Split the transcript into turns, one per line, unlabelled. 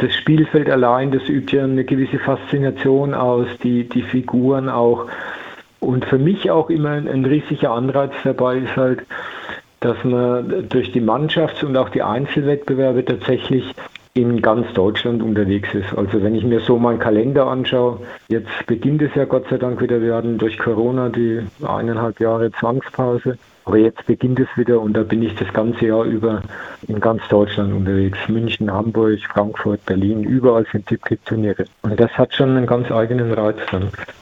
das Spielfeld allein, das übt ja eine gewisse Faszination aus, die Figuren auch. Und für mich auch immer ein riesiger Anreiz dabei ist halt, dass man durch die Mannschafts- und auch die Einzelwettbewerbe tatsächlich in ganz Deutschland unterwegs ist. Also wenn ich mir so meinen Kalender anschaue, jetzt beginnt es ja Gott sei Dank wieder, wir hatten durch Corona die 1,5 Jahre Zwangspause, aber jetzt beginnt es wieder und da bin ich das ganze Jahr über in ganz Deutschland unterwegs. München, Hamburg, Frankfurt, Berlin, überall sind Tippkick-Turniere. Und das hat schon einen ganz eigenen Reiz dann.